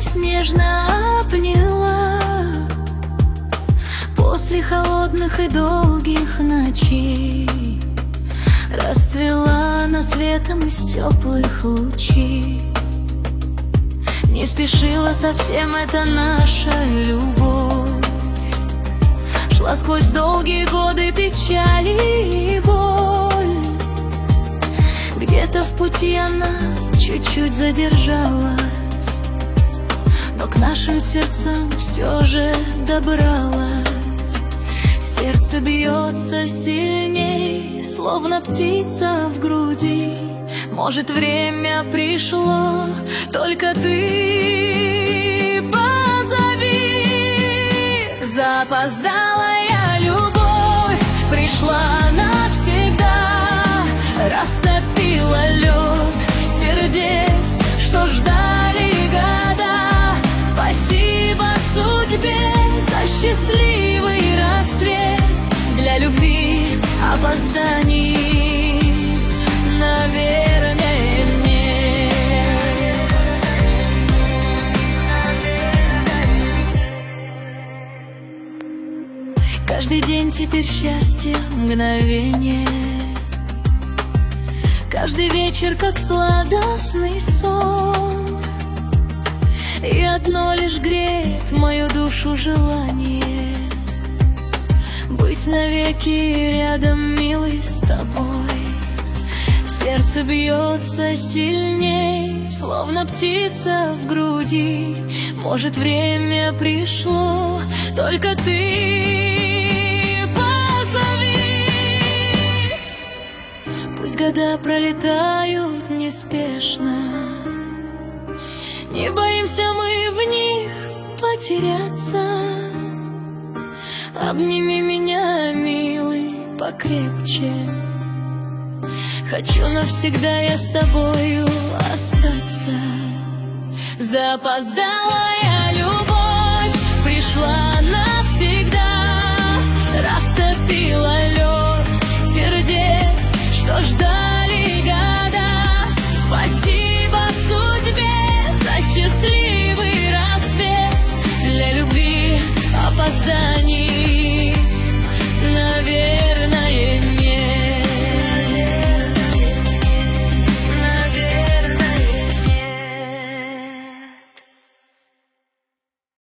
нас нежно обняла. После холодных и долгих ночей расцвела она светом из теплых лучей. Не спешила совсем эта наша любовь, шла сквозь долгие годы печали и боль. Где-то в пути она чуть-чуть задержалась, но к нашим сердцам все же добралась. Сердце бьется сильней, словно птица в груди. Может, время пришло, только ты позови. Запоздалая любовь пришла навсегда, растопила лед сердец, что ждали года. Спасибо судьбе за счастливый рассвет. Для любви опозданий, наверное, нет. Каждый день теперь счастье, мгновение. Каждый вечер как сладостный сон. И одно лишь греет мою душу желание быть навеки рядом, милый, с тобой. Сердце бьется сильней, словно птица в груди. Может, время пришло, только ты позови. Пусть года пролетают неспешно, не боимся мы в них потеряться. Обними меня, милый, покрепче. Хочу навсегда я с тобою остаться. Запоздалая любовь пришла навсегда, растопила лед сердец, что ждали года. Спасибо судьбе за счастливый рассвет. Для любви опозданий,